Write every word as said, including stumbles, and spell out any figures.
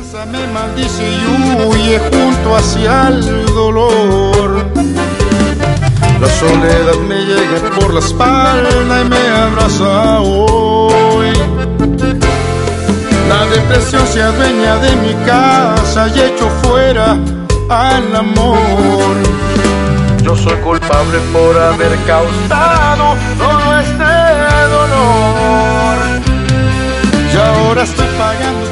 Me maldice y huye junto hacia el dolor. La soledad me llega por la espalda y me abraza hoy. La depresión se adueña de mi casa y echo fuera al amor. Yo soy culpable por haber causado todo este dolor. Y ahora estoy pagando